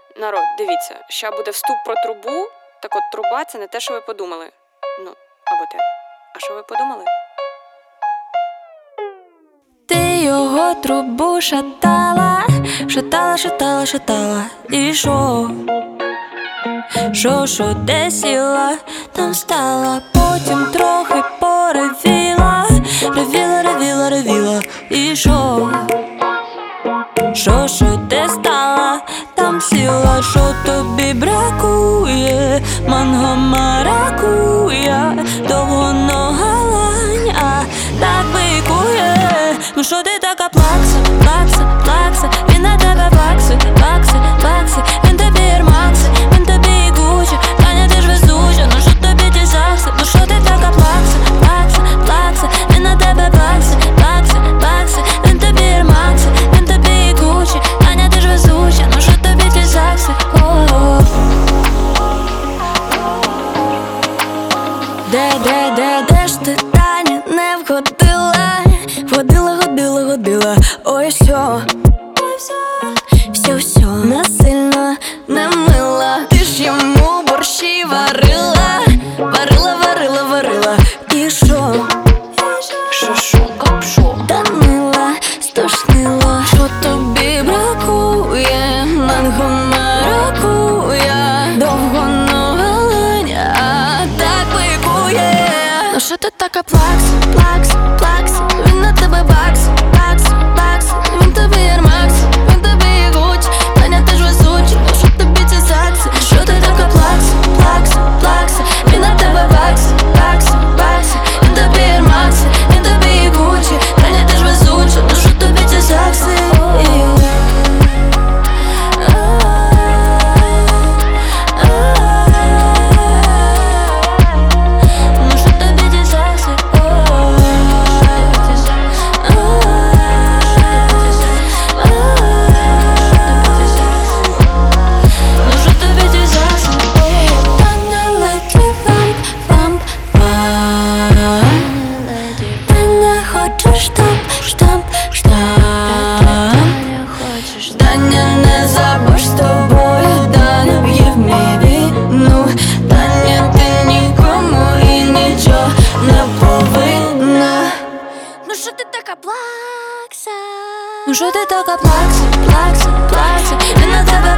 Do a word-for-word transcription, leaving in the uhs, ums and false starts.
Народ, дивіться, ща буде вступ про трубу. Так от труба – це не те, що ви подумали. Ну, або те. А що ви подумали? Ти його трубу шатала, шатала, шатала, шатала. І шо? Шо, шо, де сіла, там стала. Потім трохи поревіла, ревіла, ревіла, ревіла. І шо? Шо, шо, де стала, там сіла. Шо тобі бракує? Манго маракуя, довго нога лань, а так бикує. Ну шо ти така плакса, плакса, плакса? Він на тебе бакси, бакси, бакси. Він тобі ермакси, він тобі гучі. Таня, ти ж везуча, ну шо тобі ті закси? Ну шо ти така плакса, плакса, плакса? Він на тебе бакси, бакси, бакси. Він тобі ермакси, він тобі гучі. Таня, ти ж везуча, ну шо тобі ті закси? О-о-о. Де, де, де, де ж ти, Таня, не входила? Ходила, ходила, ходила, ой, все, все, все, насильно не мила. Ти ж йому борщі варила, варила, варила, варила. І шо? Шо, шо, как шо? Та мила, стошнила. Шо тобі бракує? Манго маракуя, довго нога линя, а так бикує. Ну шо ти така плакса, плакса, плакса? Він на тебе бакс, бакс, бакс. Він тобі ермакс, він тобі гуч. Таня, ти ж везуча, ну шо тобі ці закси? Шо ти така плакса, плакса, плакса? Він на тебе бакс, бакс, бакс. Він тобі ермакс, він тобі гуч. Таня, ти ж везуча, ну шо тобі ці закси? Таня, не забудь, з тобою Таня б'є в мій війну. Таня, ти нікому і нічого не повинна. Ну шо ти така плакса? Ну шо ти така плакса, плакса, плакса? Він на тебе